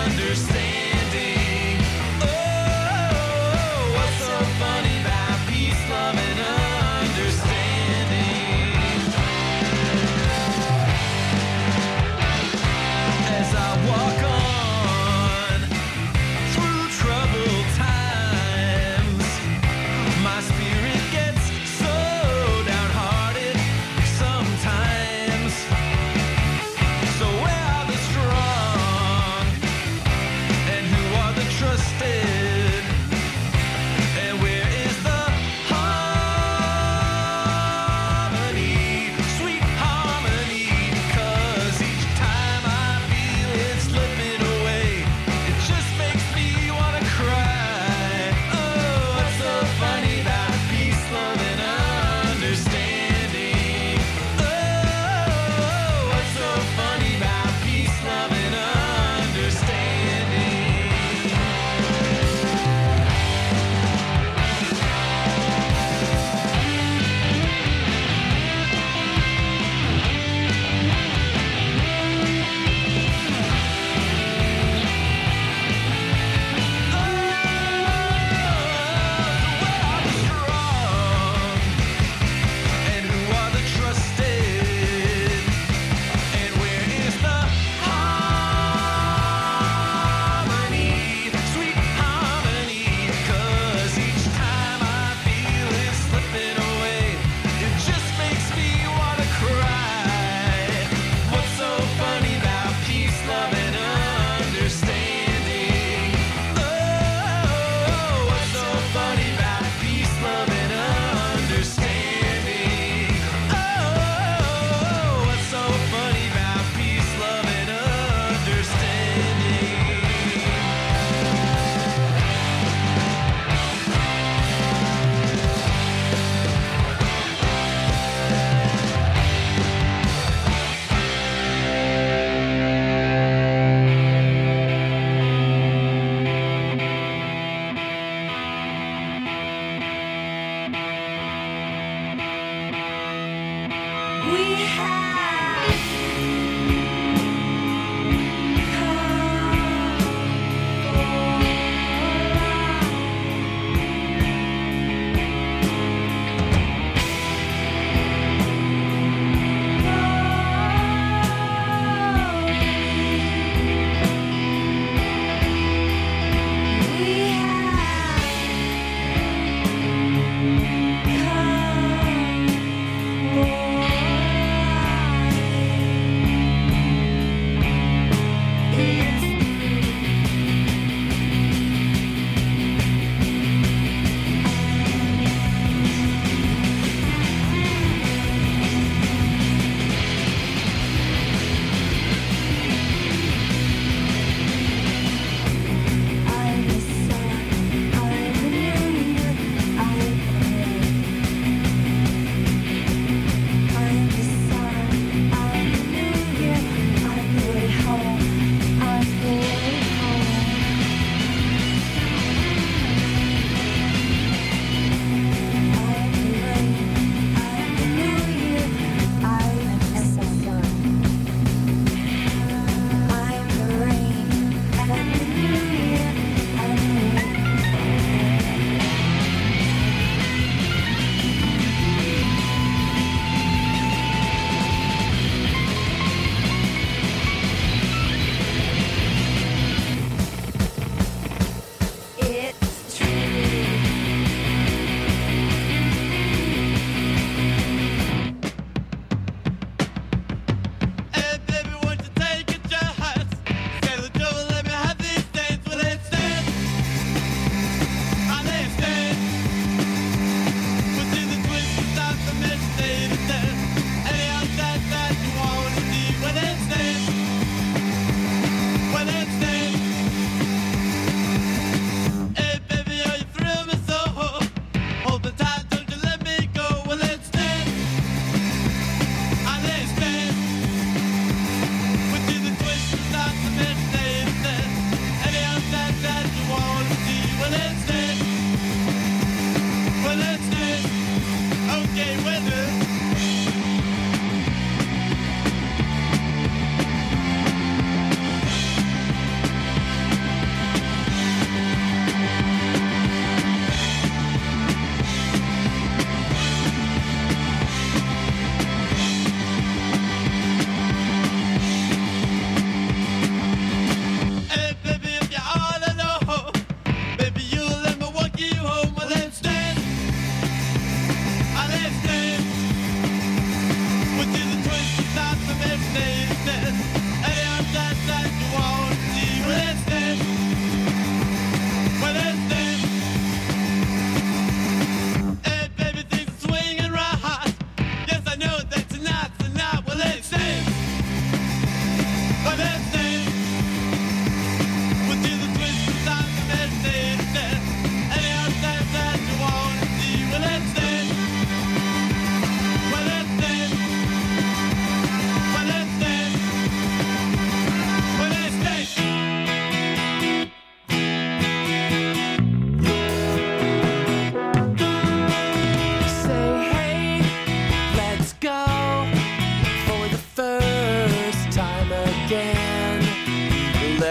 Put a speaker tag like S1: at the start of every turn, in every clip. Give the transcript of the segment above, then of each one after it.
S1: understanding. Oh, what's so funny about peace, love, and understanding? As I walk on through troubled times, my spirit gets so downhearted sometimes. So where are the strong?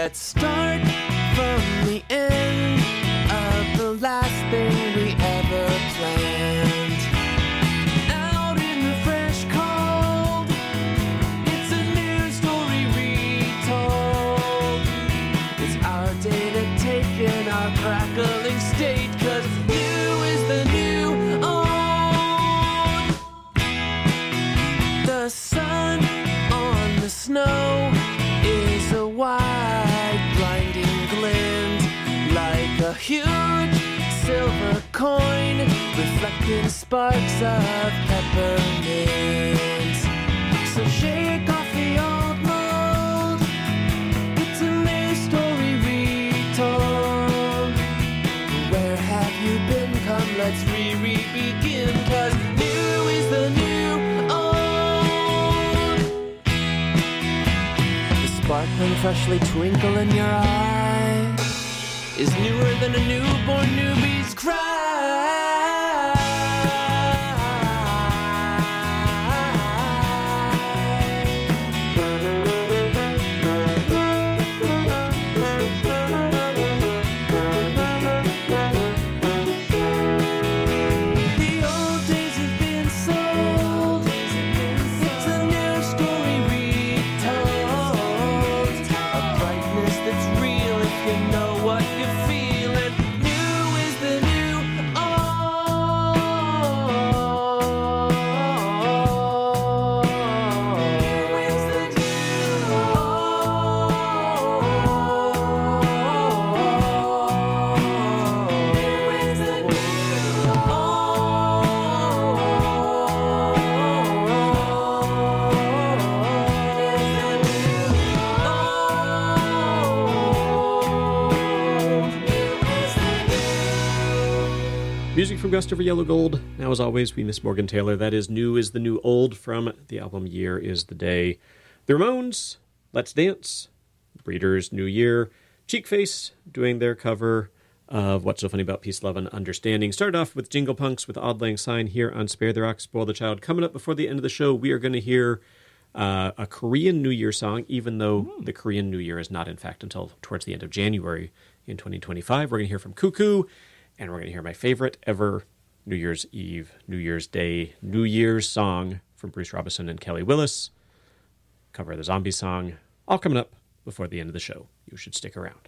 S1: Let's start from the end of the last thing we ever planned. Out in the fresh cold, it's a new story retold. It's our day to take in our crackling state, 'cause new is the new old. The sun on the snow is a wide, blinding glint, like a huge silver coin, reflecting sparks of peppermint. So shake off the old mold, it's a new story retold. Where have you been? Come, let's re-begin, 'cause new is the new old. The sparkling, freshly twinkle in your eye is newer than a newborn newbie's cry. The old days have been sold. It's a new story retold. A brightness that's real if you know what you're feeling. New is the new old. New is the new
S2: Music from Gust Over Yellow Gold. Now, as always, we miss Morgan Taylor. That is New is the New Old from the album Year is the Day. The Ramones, Let's Dance, Breeders, New Year, Cheekface doing their cover of What's So Funny About Peace, Love, and Understanding. Started off with Jingle Punks with Auld Lang Syne here on Spare the Rock, Spoil the Child. Coming up before the end of the show, we are going to hear a Korean New Year song, even though the Korean New Year is not, in fact, until towards the end of January in 2025. We're going to hear from Cuckoo, and we're going to hear my favorite ever New Year's Eve, New Year's Day, New Year's song from Bruce Robison and Kelly Willis. Cover of the Zombie song. All coming up before the end of the show. You should stick around.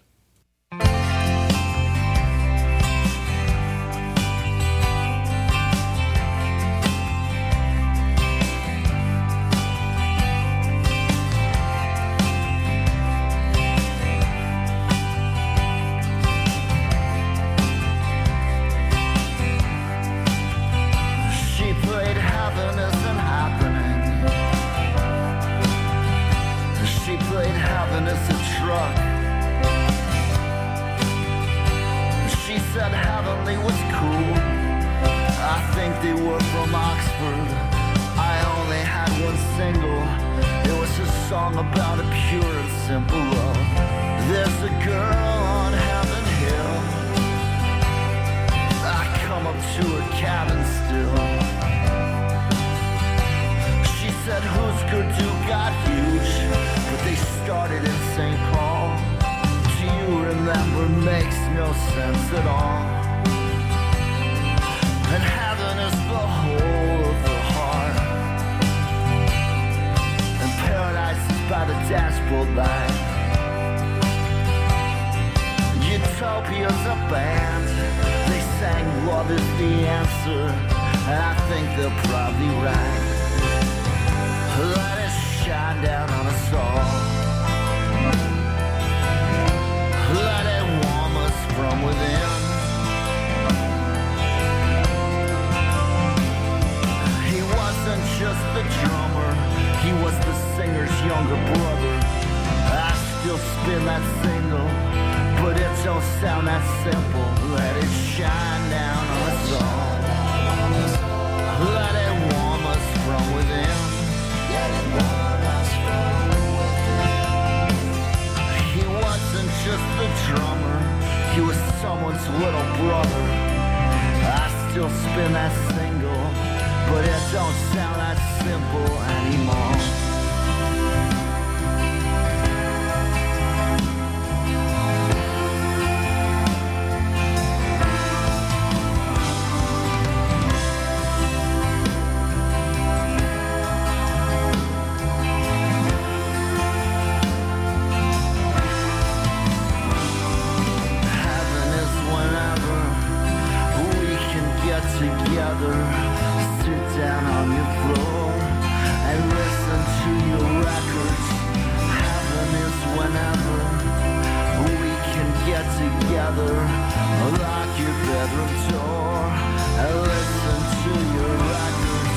S3: She played Heaven Isn't Happening. She played Heaven is a truck. She said Heavenly was cool. I think they were from Oxford. I only had one single. It was a song about a pure and simple love. There's a girl on Heaven Hill. I come up to her cabin still. She said, who's good do got huge, but they started in St. Paul. Do you remember? Makes no sense at all. And heaven is the whole of the heart, and paradise is by the dashboard light. Utopia's a band. They sang love is the answer, and I think they're probably right. Let it shine down on us all. Let it warm us from within. He wasn't just the drummer, he was the singer's younger brother. I still spin that single, but it don't sound that simple. Let it shine down on us all. Let it warm us from within. He wasn't just the drummer, he was someone's little brother. I still spin that single, but it don't sound that simple anymore. together, lock your bedroom door, and listen to your records.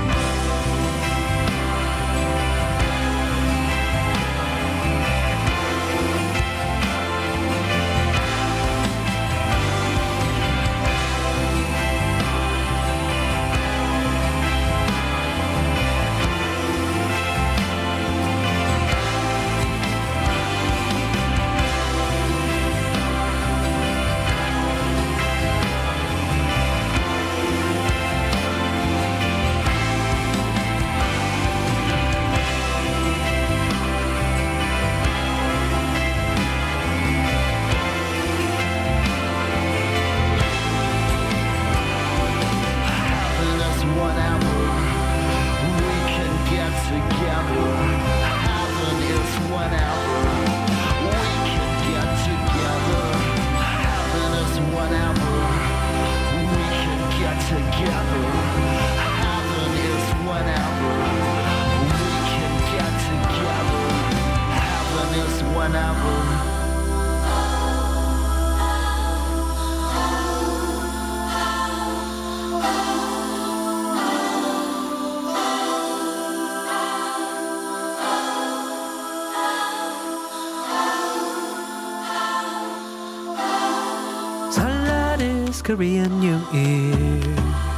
S1: Korean New Year.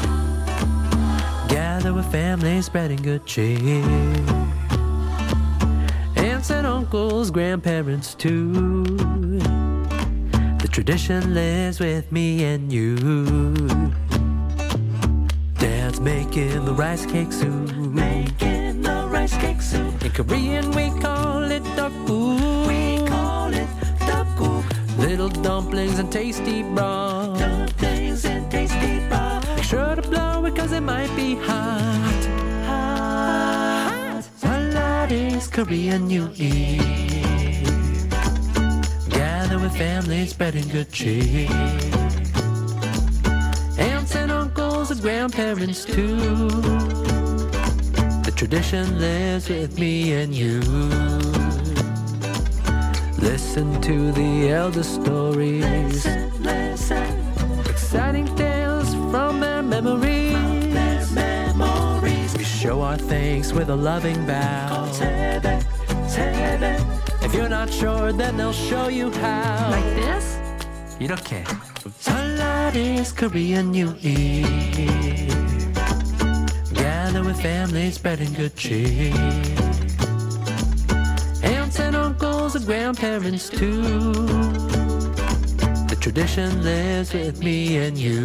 S1: Gather with family, spreading good cheer. Aunts and uncles, grandparents too. The tradition lives with me and you. Dad's making the rice cake soup. Making the rice cake soup. In Korean we call it dakguk. We call it dakguk. Little dumplings and tasty broth. Dumplings and tasty broth. Make sure to blow it cause it might be hot. Hot. Salad is Korean New Year. Gather with family, spreading good cheer. Aunts and uncles and grandparents too. The tradition lives with me and you. Listen to the elder stories. Listen, listen. Exciting tales from their memories. We show our thanks with a loving bow. If you're not sure, then they'll show you how. Like this? 이렇게. Salad is Korean New Year. Gather with family, spreading good cheer. Aunts and uncles and grandparents too. The tradition lives with me and you.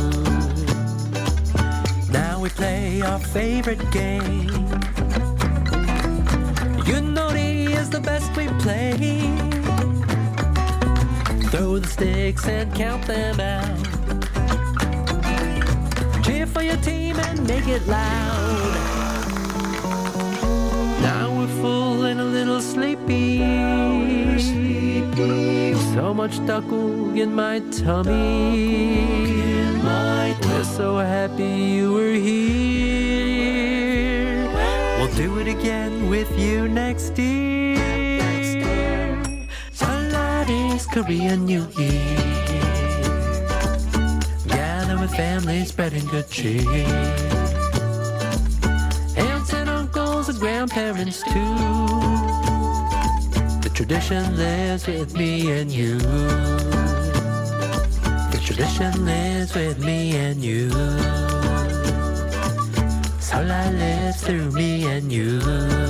S1: Now we play our favorite game. Yunori is the best we play. Throw the sticks and count them out. Cheer for your team and make it loud. Now we're full and a little sleepy. So much dakguk in my tummy. We're so happy you were here. We'll do it again with you next year. Salad is Korean New Year. Gather with family, spreading good cheer. Aunts and uncles and grandparents too. The tradition lives with me and you. The tradition lives with me and you. Solal lives through me and you.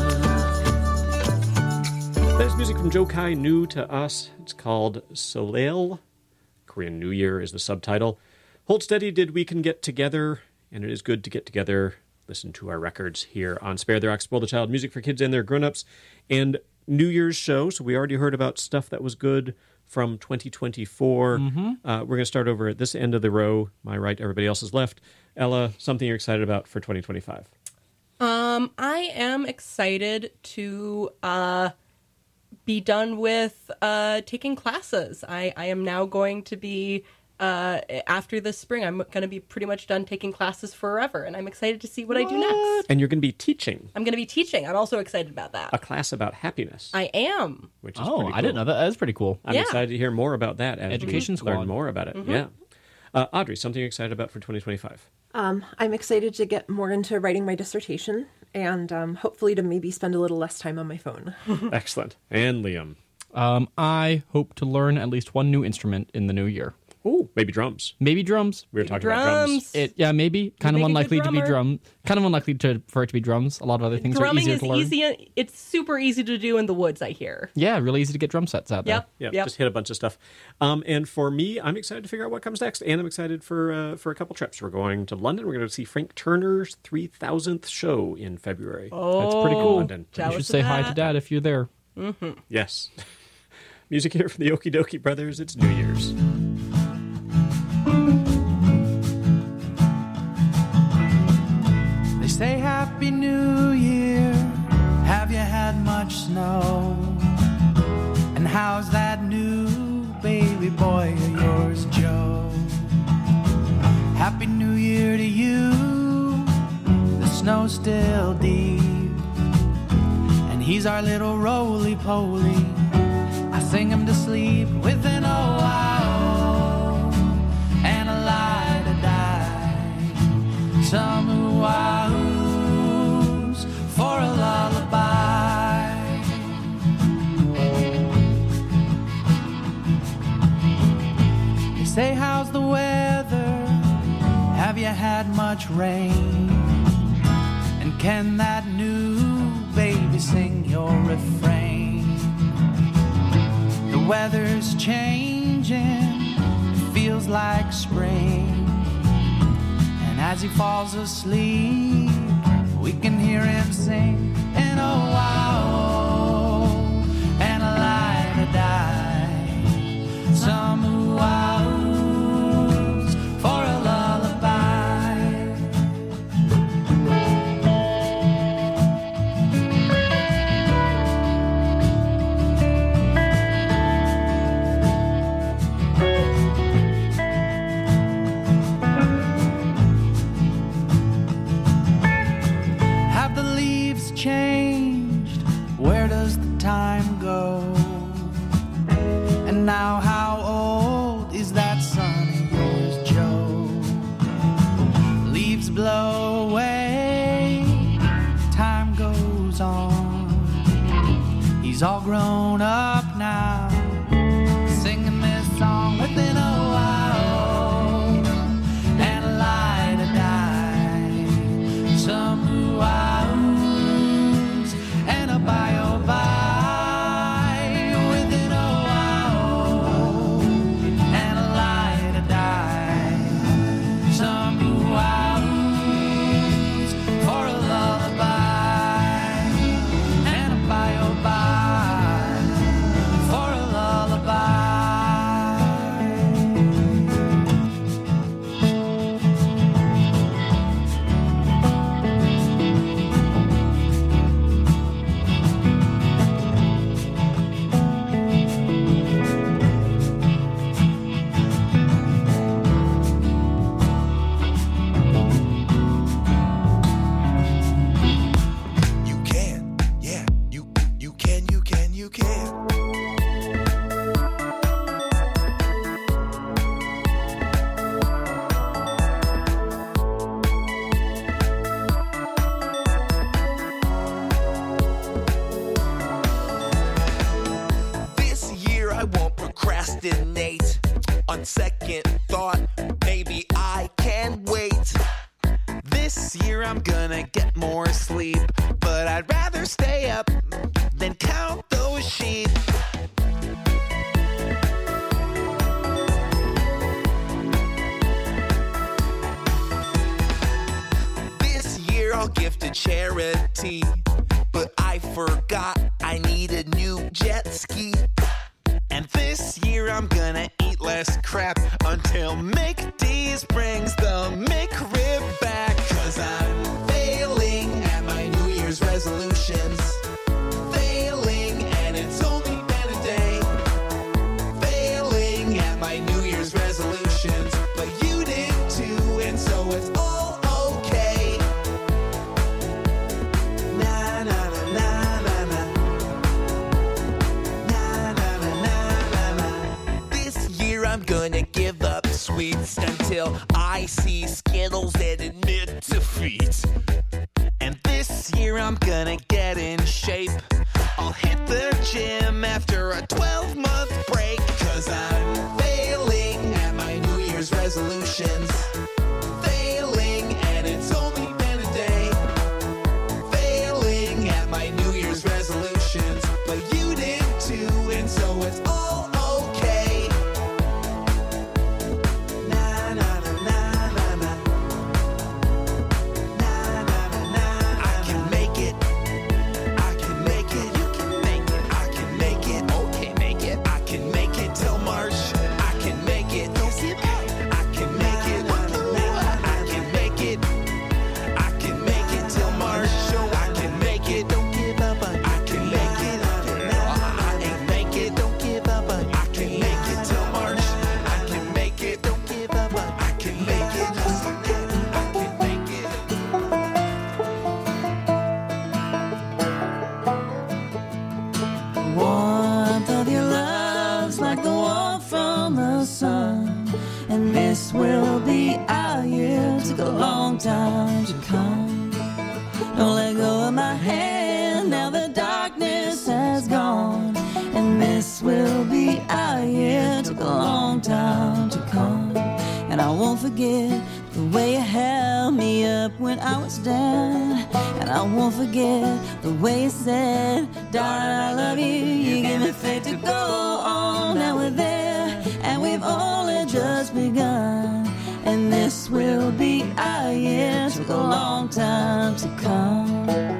S2: That is music from Jokai, new to us. It's called Solal. Korean New Year is the subtitle. Hold Steady did We Can Get Together, and it is good to get together. Listen to our records here on Spare the Rock, Spoil the Child, music for kids and their grown-ups. And New Year's show, so we already heard about stuff that was good from 2024. We're going to start over at this end of the row. My right, everybody else is left. Ella, something you're excited about for 2025?
S4: I am excited to be done with taking classes. I am now going to be after this spring, I'm going to be pretty much done taking classes forever, and I'm excited to see what I do next.
S2: And you're going to be teaching
S4: I'm going to be teaching. I'm also excited about that.
S2: a class about happiness,
S4: I am.
S2: which is
S5: Oh,
S2: pretty cool.
S5: I didn't know that. That is pretty cool.
S2: I'm
S4: Yeah.
S2: excited to hear more about that as
S5: Education
S2: we
S5: Squad.
S2: learn more about it. Yeah. Audrey, something you're excited about for 2025?
S6: I'm excited to get more into writing my dissertation and hopefully to maybe spend a little less time on my phone.
S2: Excellent. And Liam?
S5: I hope to learn at least one new instrument in the new year.
S2: Ooh, maybe drums.
S5: Maybe drums.
S2: We were talking about drums.
S5: Maybe. Kind of
S4: make a good
S5: unlikely to be
S4: drummer.
S5: drum. Kind of unlikely for it to be drums. A lot of other things are
S4: Drumming
S5: easier
S4: is
S5: to learn.
S4: easy. It's super easy to do in the woods, I hear.
S5: Yeah, really easy to get drum sets out there.
S4: Yep.
S2: Yeah, just hit a bunch of stuff. And for me, I'm excited to figure out what comes next, and I'm excited for a couple trips. We're going to London. We're going to see Frank Turner's 3000th show in February.
S5: That's pretty cool.
S2: London.
S5: You
S4: Jealous
S5: should
S4: of
S5: say hi to
S4: that.
S5: Dad if you're there.
S2: Yes. Music here from the Okie Dokie Brothers. It's New Year's.
S1: They say Happy New Year. Have you had much snow? And how's that new baby boy of yours, Joe? Happy New Year to you. The snow's still deep, and he's our little roly-poly. I sing him to sleep with an oh-ah-oh and a lie-to-die. Some ooh-ah-oohs for a lullaby. They say, how's the weather? Have you had much rain? And can that new baby sing your refrain? The weather's changing, it feels like spring. And as he falls asleep, we can hear him sing an oh wow and a lie-to-die. Some ooh-ah-oohs for a lullaby. Have the leaves changed? Where does the time go? And now how old is that son of yours, Joe? Leaves blow away, time goes on. He's all grown up now, singing this song with an oh-ah-oh and a lie-to-die. Some ooh-ah-oohs and a bye-oh-bye with an oh-ah-oh and a lie-to-die. Some ooh-ah-oohs for a lullaby and a bye-oh-bye for a lullaby.
S7: You can, yeah, you can, you can, you can. This year I won't procrastinate. On second thought, maybe I can wait. This year I'm gonna get more sleep, but I'd rather stay up than count those sheep. This year I'll give to charity, but I forgot I need a new jet ski. And this year I'm gonna eat less crap until McD's brings the McRib back. 'Cause I'm failing at my New Year's resolutions. Failing, and it's only been a day. Failing at my New Year's resolutions. I'm gonna give up sweets until I see Skittles and admit defeat. And this year I'm gonna get in shape. I'll hit the gym after a 12-month break. 'Cause I'm failing at my New Year's resolutions. Failing, and it's only been a day. Failing at my New Year's resolutions. But you did too, and so it's all okay. Na na na na na na. Na na na na. I can make it. I can make it. You can make it. I can make it. Okay, make it. I can make it till March. I can make it. Don't give up. I can make it. I can make it. I can make it till March. I can make it. Don't give up. I can make it. I can make it. Don't give up. I can make it till March. I can make it. Don't give up. I can make it. I can make it.
S8: Warmth of your love's like the warmth from the sun, and this will be our year. Took a long time to come. Don't let go of my hand, now the darkness has gone, and this will be our year. Took a long time to come, and I won't forget the way you held me up when I was down, and I won't forget the way you said, darling, I love you. You give me faith to go on. Now we're there, and we've only just begun, and this will be our year. Took a long time to come.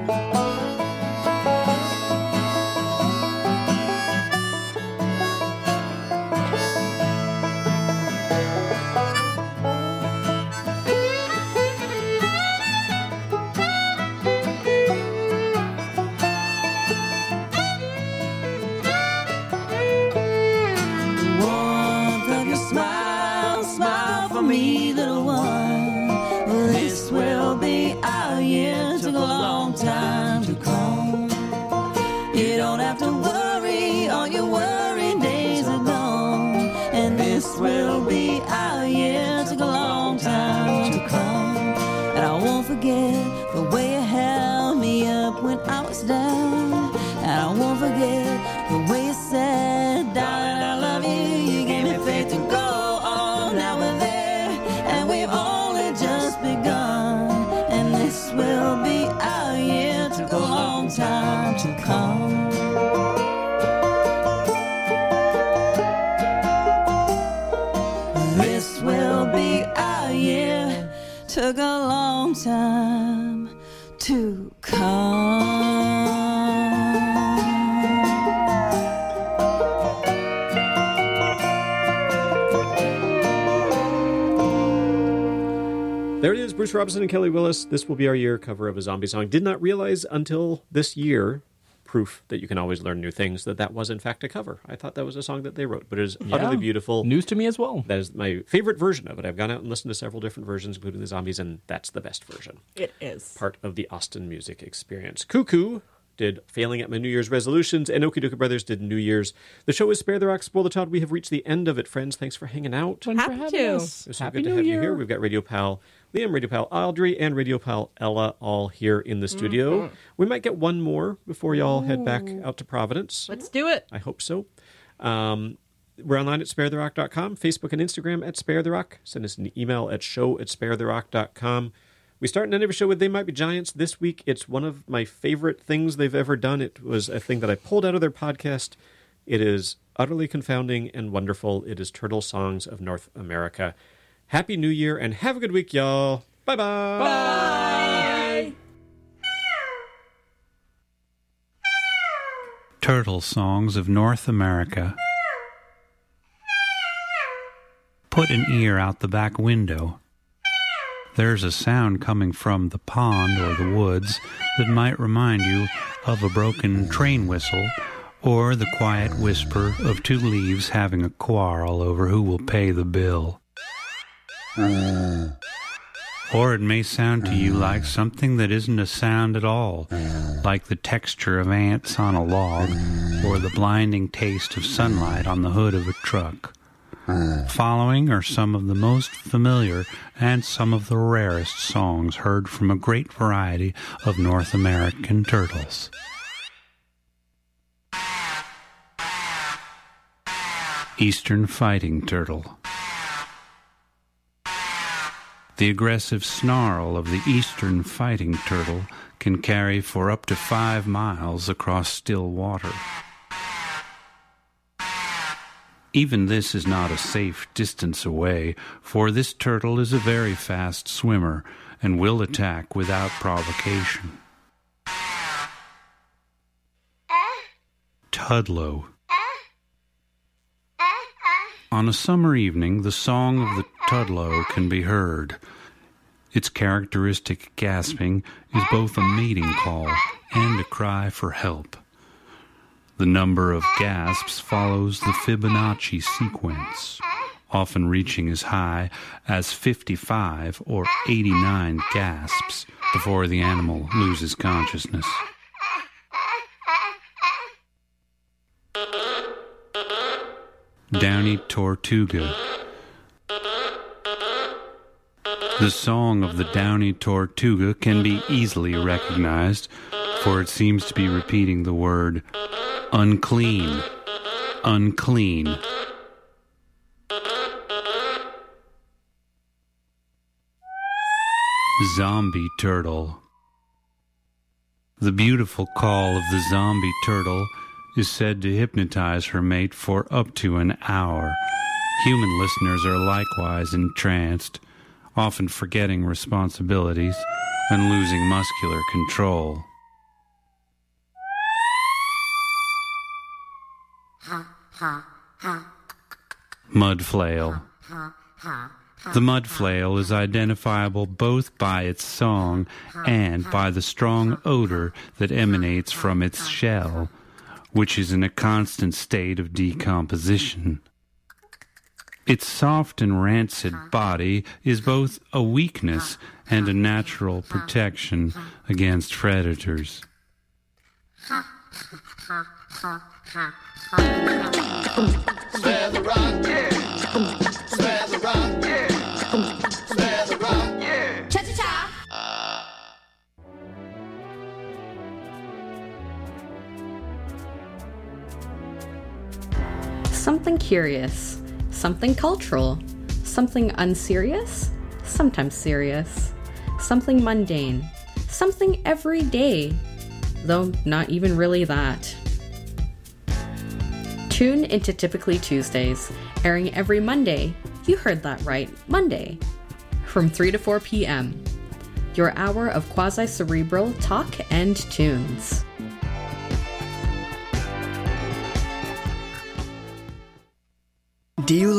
S8: Warmth of your smile, smile for me, little one. This will be our year. Took a long time to come. You don't have to worry, all your worry days are gone, and this will be our year. Took a long time to come, and I won't forget the way you held me up when I was down, and I won't forget the way you said, darling, I love you. You gave me faith to go on. Now we're there, and we've only just begun, and this will be our year. Took a long time to come. This will be our year. Took a long time to come.
S2: There it is, Bruce Robinson and Kelly Willis. This will be our year cover of a zombie song. Did not realize until this year, proof that you can always learn new things, that was in fact a cover. I thought that was a song that they wrote, but it is utterly beautiful.
S5: News to me as well.
S2: That is my favorite version of it. I've gone out and listened to several different versions, including the zombies, and that's the best version.
S4: It is.
S2: Part of the Austin music experience. Cuckoo did Failing at My New Year's Resolutions, and Okie Dokie Brothers did New Year's. The show is Spare the Rock, Spoil the Child. We have reached the end of it, friends. Thanks for hanging out.
S4: Happy to.
S2: It's so
S5: Happy
S2: good to
S5: New
S2: have
S5: Year.
S2: you here. We've got Radio Pal Liam, Radio Pal Audrey, and Radio Pal Ella all here in the studio. We might get one more before y'all head back out to Providence.
S4: Let's do it.
S2: I hope so. We're online at sparetherock.com, Facebook and Instagram at sparetherock. Send us an email at show@sparetherock.com. We start and end every show with They Might Be Giants. This week, it's one of my favorite things they've ever done. It was a thing that I pulled out of their podcast. It is utterly confounding and wonderful. It is Turtle Songs of North America. Happy New Year, and have a good week, y'all. Bye-bye.
S4: Bye.
S9: Turtle Songs of North America. Put an ear out the back window. There's a sound coming from the pond or the woods that might remind you of a broken train whistle or the quiet whisper of two leaves having a quarrel over who will pay the bill. Or it may sound to you like something that isn't a sound at all, like the texture of ants on a log or the blinding taste of sunlight on the hood of a truck. Following are some of the most familiar and some of the rarest songs heard from a great variety of North American turtles. Eastern fighting turtle. The aggressive snarl of the eastern fighting turtle can carry for up to 5 miles across still water. Even this is not a safe distance away, for this turtle is a very fast swimmer and will attack without provocation. Tudlow. On a summer evening, the song of the Tudlow can be heard. Its characteristic gasping is both a mating call and a cry for help. The number of gasps follows the Fibonacci sequence, often reaching as high as 55 or 89 gasps before the animal loses consciousness. Downy Tortuga. The song of the Downy Tortuga can be easily recognized, for it seems to be repeating the word unclean, unclean. Zombie turtle. The beautiful call of the zombie turtle is said to hypnotize her mate for up to an hour. Human listeners are likewise entranced, often forgetting responsibilities and losing muscular control. Mud flail. The mud flail is identifiable both by its song and by the strong odor that emanates from its shell, which is in a constant state of decomposition. Its soft and rancid body is both a weakness and a natural protection against predators.
S1: Spare the rock, yeah. Spare the rock, yeah. Spare the rock, yeah. Cha-cha-cha.
S10: Something curious, something cultural, something unserious, sometimes serious, something mundane, something everyday, though not even really that. Tune into Typically Tuesdays, airing every Monday. You heard that right, Monday, from 3 to 4 p.m. Your hour of quasi-cerebral talk and tunes.
S11: Do you